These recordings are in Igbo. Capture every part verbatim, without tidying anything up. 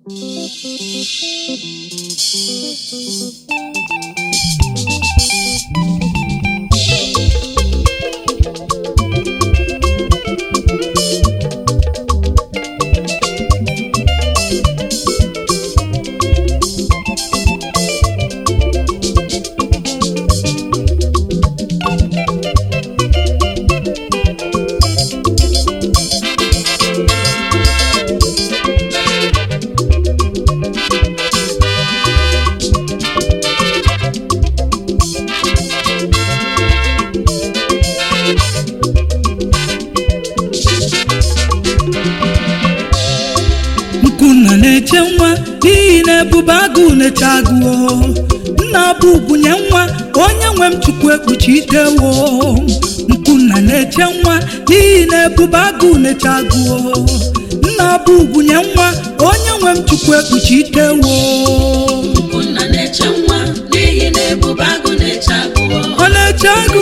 Nna bụ bunye nwa onye nwe m Chukwu ekpuchitewo Nkunna na-eche nwa n'ihi na ebube agụ na-eche agụ Nna bụ bunye nwa onye nwe m Chukwu ekpuchitewo Nkunna na-eche nwa n'ihi na ebube agụ na-eche agụ Ọ na-eche agụ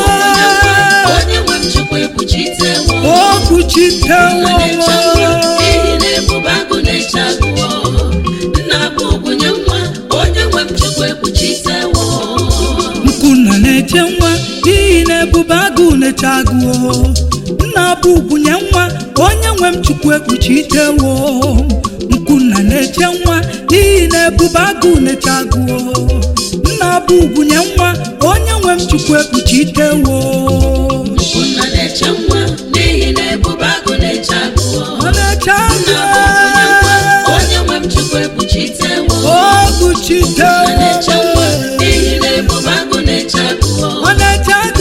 onye nwe m Chukwu ekpuchitewo O kpuchitewo n'ihi na ebube agụ na-eche agụ Nna bụ bunye nwa onye nwe m Chukwu ekpuchitewo Nkunna na-eche nwa n'ihi na ebube agụ na-eche agụ Nna bụ bunye nwa onye nwe m Chukwu ekpuchitewo Nkunna na-eche nwa n'ihi na ebube agụ na-eche agụ Nna bụ bunye nwa onye nwe m Chukwu ekpuchitewo Nkunna na-eche nwa n'ihi na ebube agụ na-eche agụ Ọ na-eche agụ onye nwe m Chukwu ekpuchitewo O kpuchitewo na-eche nwa n'ihi na ebube agụ na-eche agụ Ọ na-eche agụ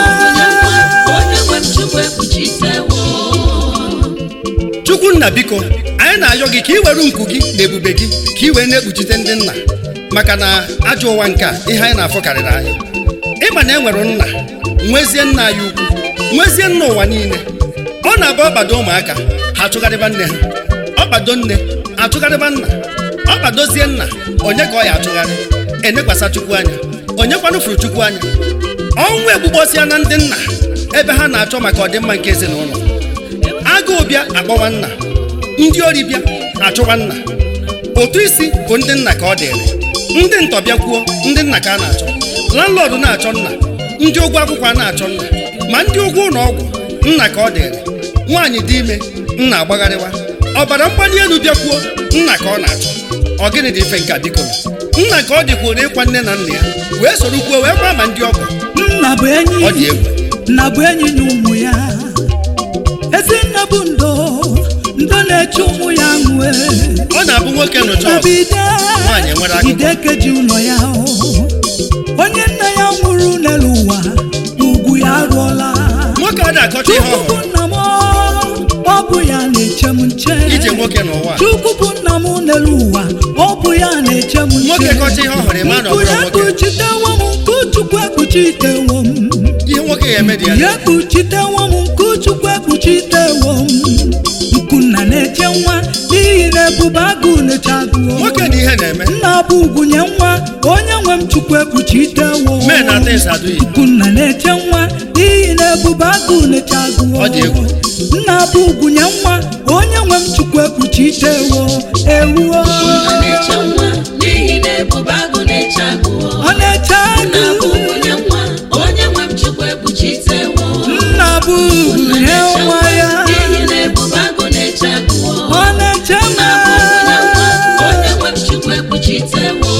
onye nwe m Chukwu ekpuchitewo Chukwunna biko anyị na-ayọ gị ka i were nku gị na ebube gị ka i wee na-ekpuchite ndị nna maka na ajọ ụwa nke a ihe anyị na-afọ karịrị anyị ịma na e nwere nna nwezie nna anyị ukwu nwezie nna ụwa niile ọ na-abụ ọkpado ụmụaka ha achụgharịba nne ha ọkpado nne achụgharịba nna ọkpadozie nna onye ka ọ ya achụgharị enekwasa Chukwu anya onye kwanụfuru Chukwu anya ọnwụ egbugbosia na ndị nna ebe ha na-achọ maka ọdịmma nke ezinụlọ agụụ bịa akpọwa nna ndị ori bịa achụwa nna otu isi bụ ndị nna ka ọ dịrị ndị ntọ bịa kwuo ndị nna ka a na-achọ landlord na-achọ nna ndị ụgwọ akwụkwọ a na-achọ nna ma ndị ụgwọ ụlọ ọgwụ nna ka ọ dịrị nwaanyị dị ime nna agbagharịwa ọbara mgbali elu bịa kwuo nna ka ọ na-achọ ọ gịnị dị ife nke biko nna ka ọ dịkwuo ịkwa nne na nna ya wee soro kwuo wee gwa ma ndị ọgọ Nna bụ enyi ọ dị egwu Nna bụ enyi na ụmụ ya ezi nna bụ ndo ndo na-eche ụmụ ya nwee ọ na-abụ nwoke nụcha nwaanyị nwere akụkọ ide keji ụlọ ya onye nna ya nwụrụ n'elu ụwa ugwu ya arụọla nwoke a na-akọcha ihe Chukwu bụ ọhụrụ nna m ọ bụ ya na-eche m nche ije nwoke n'ụwa Chukwu bụ nna m n'elu ụwa ọ bụ ya na-eche m nche nwoke kọcha ihe ọhụrụ ịma na ọ bụrụ nwoke ekpuchitewo m nke Chukwu ekpuchitewo m ihe nwoke ya eme dị ya ya ekpuchitewo m nke Chukwu ekpuchitewo m Nkunna na-eche nwa n'ihi na ebube agụ na-eche agụ nwoke dị ihe na-eme Nna bụ bunye nwa onye nwe m Chukwu ekpuchitewo mee na ata ịsa adụghị Nkunna na-eche nwa n'ihi na ebube agụ na-eche agụ Ọ dị egwu. Nna bụ bunye nwa onye nwe m Chukwu ekpuchitewo ewuo Nkunna na-eche nwa n'ihi na ebube agụ na-eche agụ Ọ na-eche Nna bụ agụ bunye nwa onye nwe m Chukwu ekpuchitewo Nna bụ bunye nwa ya n'ihi na ebube agụ na-eche agụ Ọ na-eche Nna bụ bunye nwa onye nwe m Chukwu ekpuchitewo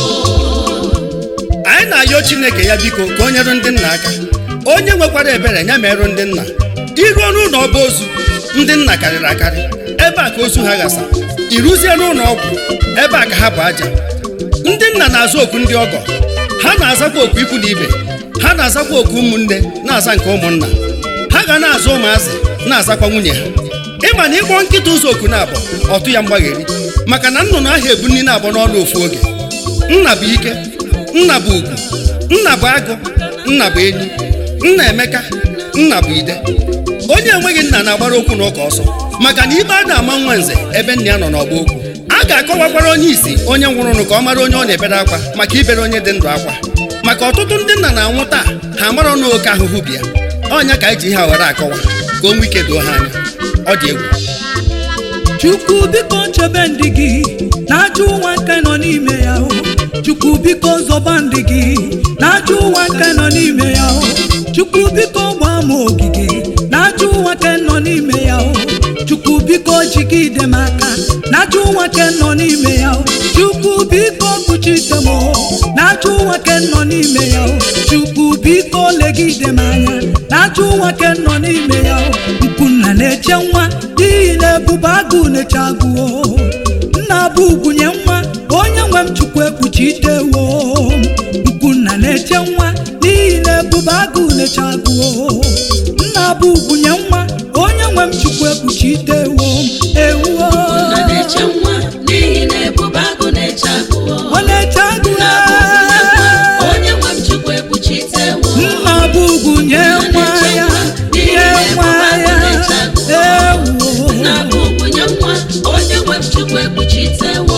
anyị na-ayọ Chineke ya biko ka o nyere ndị nna aka onye nwekwara ebere ya merụ ndị nna iruo n'ụlọ ọba ozu ndị nna karịrị akarị ebe a ka ozu ha ghasa iruzie n'ụlọ ọgwụ ebe a ka ha bụ aja ndị nna na-aza oku ndị ọgọ ha na-azakwa oku ikwu na ibe ha na-azakwa oku ụmụnne na-aza nke ụmụnna ha ga na-aza ụmụazị na-azakwa nwunye ha ịma na ịkpọ nkịta ụzọ oku na-abọ ọtụ ya mgbagheri maka na nnụnụ ahụ ebu nri na-abọ n'ọnụ ofu oge nna bụ ike nna bụ ugwu nna bụ agụ nna bụ enyi nna Emeka nna bụ ide onye enweghị nna na-agbara okwu na ụka ọsọ maka na ibe a na-ama nwa nze ebe nna ya nọ n'ọgba okwu a ga-akọwakwara onye isi onye nwụrụnụ ka ọ mara onye ọ na-ebere akwa maka ibere onye dị ndụ akwa maka ọtụtụ ndị nna na-anwụ taa ha mara ọnụ oke ahụhụ bịa ọnya ka eji ha were akọwa ka o nwee ike doo ha anya ọ dị egwu Chukwu biko chebe ndị gị na na-ajụ ụwa nke nọ n'ime ya o Chukwu biko zọba ndị gị na-ajụ ụwa nke nọ n'ime ya o Chukwu biko gbaa m ogige na-ajụ ụwa nke nọ n'ime ya o Chukwu biko jigide m aka na-ajụ ụwa nke nọ n'ime ya o Chukwu biko kpuchite m na-ajụ ụwa nke nọ n'ime ya o Chukwu biko legide m anya na-ajụ ụwa nke nọ n'ime ya o Nkunna na-eche nwa n'ihi na ebube agụ na-eche agụ o nna bụ ugwunye nwa onye nwe m Chukwu ekpuchitewo Nkunna na-eche nwa n'ihi na ebube agụ na-eche agụ o nna bụ ugwunye nwa onye nwe m Chukwu ekpuchitewo ewuo Nkunna na-eche nwa n'ihi na ebube agụ na-eche agụ ọ na-eche agụ onye nwe m Chukwu ekpuchitewo nna bụ ugwunye nwa ya nye nwa ya ewuo nna bụ ugwunye nwa onye nwe m Chukwu ekpuchitewo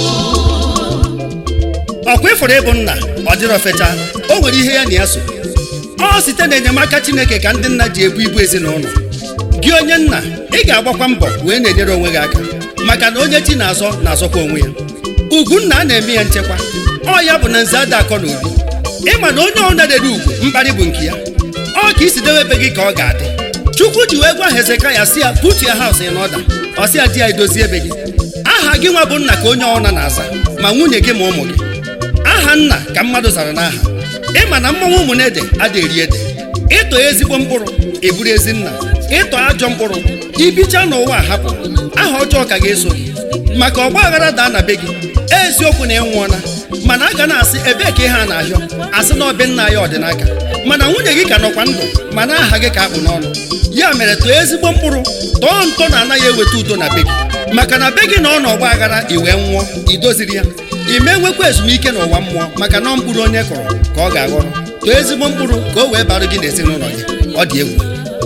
ọkwa ịfụrụ ịbụ nna ọ dịrọ fecha o nwere ihe ya na ya so ọ site n'enyemaka Chineke ka ndị nna ji ebu ibu ezinụlọ gị onye nna ị ga-agbakwa mbọ wee na-enyere onwe gị aka maka na onye chi na-azọ na-azọkwa onwe ya ugwu nna a na-eme ya nchekwa ọ ya bụ na nze ada akọ na obi ịma na onye ọbụla dere ugwu mkparị bụ nke ya ọ ka isi dewe ebe gị ka ọ ga-adị Chukwu ji wee gwa Hezekaya si ya put your house in order ọ sị ya di ya edozie ebe gị aha gị nwa bụ nna ka onye ọbụla na-aza ma nwunye gị ma ụmụ gị aha nna ka mmadụ zara n'aha ịma na mmanwụ ụmụ na ede ada eri ede ịtọ ezigbo mkpụrụ eburu ezi nna ịtọ ajọ mkpụrụ ibicha n'ụwa hapụ aha ọjọọ ka ga-eso gị maka ọgba aghara daa na be gị eziokwu na ịnwụọna mana a ga na-asị ebee ka ihe a na-ahịọ asị na ọbịa nna ya ọdịnaka mana nwunye gị ka nọkwa ndụ mana aha gị ka akpụ n'ọnụ ya mere tọọ ezigbo mkpụrụ tọọ ntọ na anaghị eweta udo na be gị maka na be gị na ọ na ọgba aghara iwe nwụọ idoziri ya ime nwekwa ezumike n'ụwa mmụọ maka na mkpụrụ onye kụrụ ka ọ ga-aghọrọ tọọ ezigbo mkpụrụ ka o wee bara gị n'ezinụlọ gị ọ dị egwu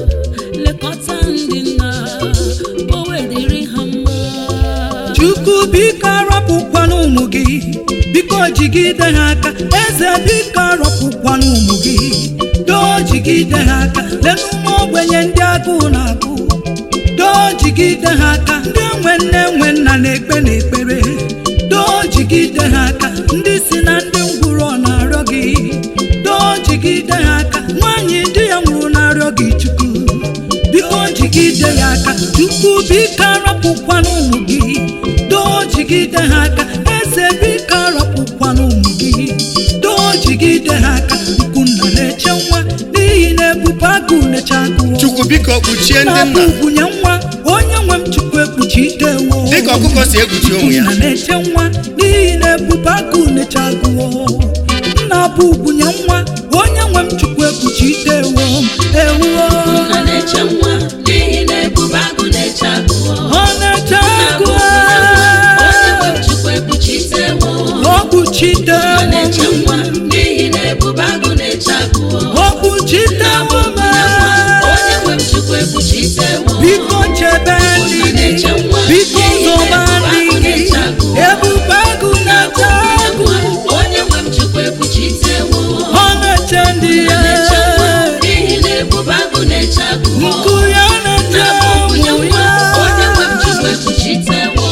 Chukwu biko arọpụkwana ụmụ gị biko jigide ha aka eze biko arọpụkwana ụmụ gị doo jigide ha aka lenu ụmụ ogbenye ndị agụụ na-agụ doo jigide ha aka ndị enwe nne enwe nna na-ekpe n'ekpere doo jigide ha aka ndị si na ndị ngwụrọ na-arịọ gị doo jigide ha aka nwaanyị di ya nwụrụ na-arịọ gị Chukwu biko jigide ya aka Chukwu biko arọpụkwana ụmụ gị doo jigide ha aka eze biko arọpụkwana ụmụ gị doo jigide ha aka Nkunna na-eche nwa n'ihi na ebube agụ na-eche agụ Chukwu biko kpuchie ndị nna ugwunye nwa onye nwe m Chukwu ekpuchitewo dịka ọkụkọ si ekpuchi onwe ya Nkunna na-eche nwa n'ihi na ebube agụ na-eche agụ nna bụ ugwunye nwa onye nwe m Chukwu ekpuchitewo ewuo Nkunna na-eche nwa n'ihi na ebube agụ na-eche agụ ọ na-eche agụ onye nwe m Chukwu ekpuchitewo ọ kpuchitewo na-eche nwa n'ihi na ebube agụ na-eche agụ ọ kpuchitewo onye nwe m Chukwu ekpuchitewo biko chebe ndị gị biko zọba ndị gị ebube agụ na-eche agụ onye nwe m Chukwu ekpuchitewo ọ na-eche ndị ya n'ihi na ebube agụ na-eche agụ nkụ ya na-eche ụmụ ya onye nwe m Chukwu ekpuchitewo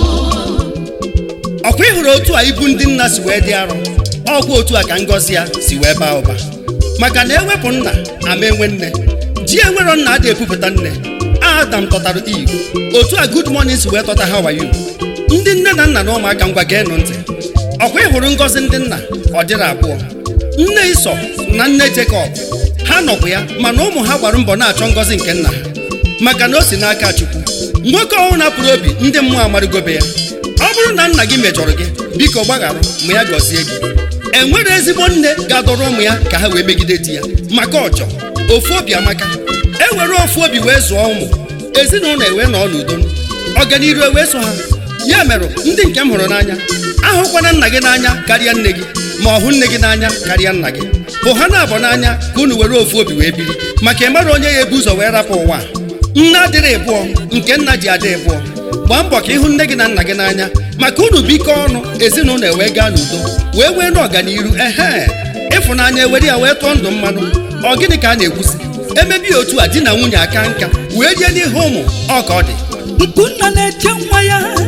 ọkwa ịhụrụ otu a ibu ndị nna si wee dị arọ ọkwa otu a ka ngọzi ya si wee baa ụba maka na ewepụ nna ama enwe nne ji enwero nna adị epupụta nne Adam tọtara Eve otu a Good Morning si wee tọta How are you ndị nne na nna na ụmụaka ngwa geenụ ntị ọkwa ịhụrụ ngọzi ndị nna ọ dịrị abụọ nne Ịsọ na nne Jekọb ha nọkwa ya mana ụmụ ha gbara mbọ na-achọ ngọzi nke nna ha maka na o si n'aka Chukwu nwoke ọhụrụ napụrụ obi ndị mmụọ amarịgobe ya ọ bụrụ na nna gị mejọrọ gị biko gbagharụ ma ya gọzie gị enwere ezigbo nne ga-adọrọ ụmụ ya ka ha wee megide di ya maka ọjọọ ofu obi amaka ewere ofu obi wee zụọ ụmụ ezinụlọ ewee nọ n'udo ọganiru ewee so ha ya mere ndị nke m hụrụ n'anya ahụkwana nna gị n'anya karịa nne gị ma ọ hụ nne gị n'anya karịa nna gị hụ ha na-abụ n'anya ka unu were ofu obi wee biri maka ịmara onye ya ebu ụzọ wee rapụ ụwa nne adịrị ịbụọ nke nna ji adị ịbụọ gbaa mbọ ka ịhụ nne gị na nna gị n'anya maka unu biko ọnụ ezinụlọ ewee gaa n'udo wee wee n'ọganiru ehe ịfụnanya ewere ya wee tụọ ndụ mmanụ ọ gịnị ka a na-ekwusi emebi otu a di na nwunye aka nka wee jee n'ihu ụmụ ọ ka ọ dị Nkunna na-eche nwa ya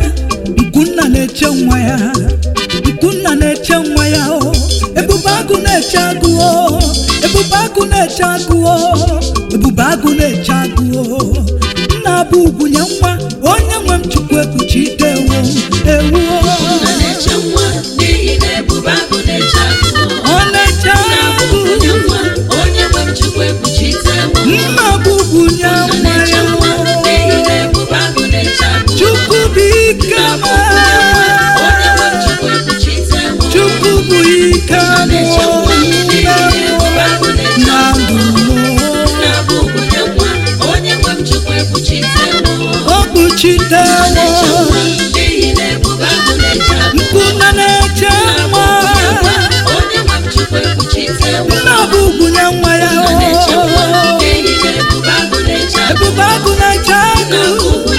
nkunna na-eche nwa ya nkunna na-eche nwa ya o ebube agụ na-eche agụ o ebube agụ na-eche agụ o ebube agụ na-eche agụ o nna bụ ugwu nye nwa onye nwe m chukwu ekpuchite ewu ewu nna na-eche nwa n'ihi na ebube agụ na-eche agụ ọ na-eche agụ onye nwa onye nwe m chukwu ekpuchite ewu nna bụ ugwu nye nwa ya n'ihi na ebube agụ na-eche agụ chukwu bụ ike ma onye nwe m chukwu ekpuchite ewu chukwu bụ ike ma na-eche nwa n'ihi na ebube agụ na-eche na agụ ndụ nna bụ ugwu nye nwa onye nwe m chukwu ekpuchite ewu o kpuchite na-eche ewu nwa n'ihi na ebube agụ na-eche agụ nkunna na-eche nwa onye nwe m chukwu ekpuchite ewu nna bụ ugwu nye nwa ya na-eche nwa n'ihi na ebube agụ na-eche agụ ebube agụ na-eche agụ